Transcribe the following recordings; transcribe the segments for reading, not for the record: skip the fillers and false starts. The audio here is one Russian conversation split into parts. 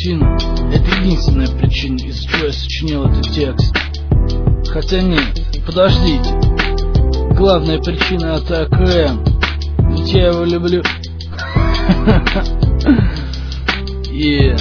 Валентина — это единственная причина, из-за чего я сочинил этот текст. Хотя нет, подождите. Главная причина — это АКМ. Ведь я его люблю. И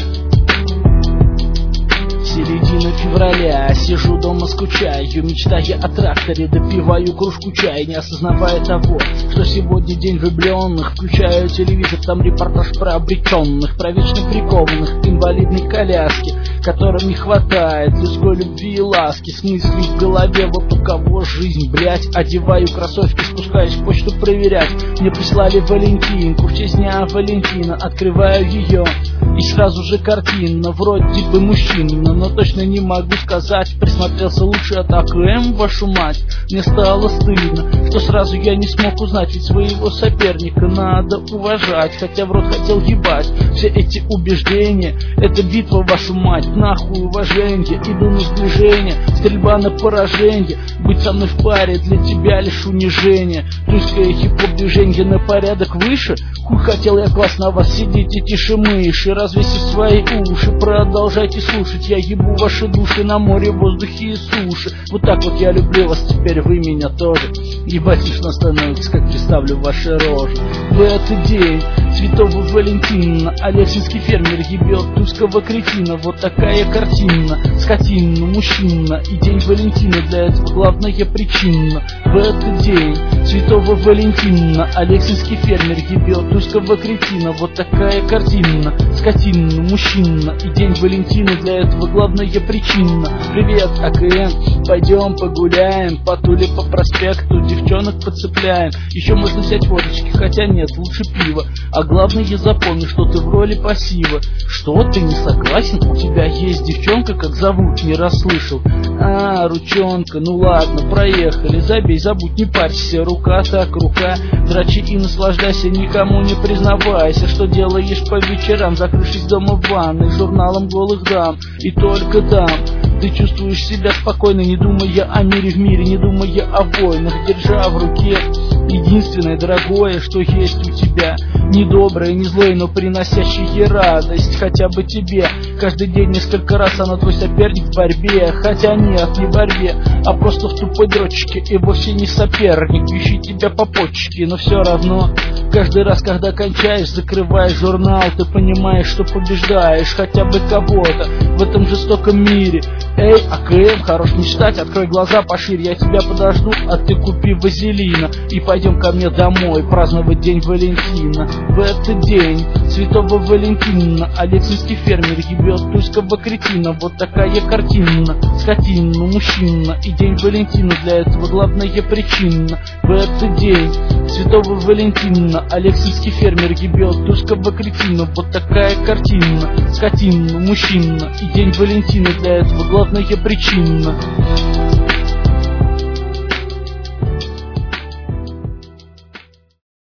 середина февраля, сижу дома, скучаю, мечтая о тракторе, допиваю кружку чая, не осознавая того, что сегодня день влюбленных. Включаю телевизор, там репортаж про обреченных, про вечно прикованных к инвалидной коляске, которым не хватает людской любви и ласки. С мыслью в голове, вот у кого жизнь, блять. Одеваю кроссовки, спускаюсь в почту проверять. Мне прислали Валентинку в честь дня Валентина. Открываю ее, и сразу же картина, вроде бы мужчина, но точно не могу сказать. Присмотрелся лучше от АКМ, вашу мать. Мне стало стыдно, что сразу я не смог узнать, ведь своего соперника надо уважать. Хотя в рот хотел ебать все эти убеждения. Это битва, вашу мать, нахуй уважение. Иду на сближение, стрельба на поражение. Быть со мной в паре для тебя лишь унижение. Тульское хип-хоп движение на порядок выше. Хуй хотел я классно вас, сидите тише мыши, развесив свои уши, продолжайте слушать. Я ебу ваши души на море, воздухе и суше. Вот так вот я люблю вас, теперь вы меня тоже. Ебать смешно становится, как представлю ваши рожи. В этот день Святого Валентина Алексинский фермер ебет тульского кретина. Вот такая картина, скотина, мужчина. И день Валентина для этого главная причина. В этот день Святого Валентина Алексинский фермер ебет тульского кретина. Вот такая картина, скотина, мужчина. И день Валентина для этого главная причина. Привет, АКМ, пойдем погуляем по Туле, по проспекту, девчонок подцепляем. Еще можно взять водочки, хотя нет, лучше пиво. А главное, запомни, что ты в роли пассива. Что, ты не согласен? У тебя есть девчонка, как зовут, не расслышал. А, ручонка, ну ладно, проехали. Забей, забудь, не парься, рука так рука. Дрочи и наслаждайся, никому не признавайся, что делаешь по вечерам, закрывшись дома в ванной журналом голых дам. И только там ты чувствуешь себя спокойно, не думая о мире в мире, не думая о войнах, держа в руке единственное дорогое, что есть у тебя. Не доброе, не злое, но приносящее радость хотя бы тебе. Каждый день несколько раз она твой соперник в борьбе. Хотя нет, не в борьбе, а просто в тупой дрочке. И вовсе не соперник, ищи тебя по почке. Но все равно, каждый раз, когда кончаешь, закрываешь журнал, ты понимаешь, что побеждаешь хотя бы кого-то в этом жестоком мире. Эй, АКМ, хорош мечтать, открой глаза пошире, я тебя подожду, а ты купи вазелина и пойдем ко мне домой праздновать день Валентина. В этот день Святого Валентина Алексинский фермер ебет тульского кретина. Вот такая картина, скотина, мужчина. И день Валентина для этого главная причина. В этот день Святого Валентина Алексинский фермер ебет тульского кретина. Вот такая картина, скотина, мужчина. И день Валентина для этого главная причина.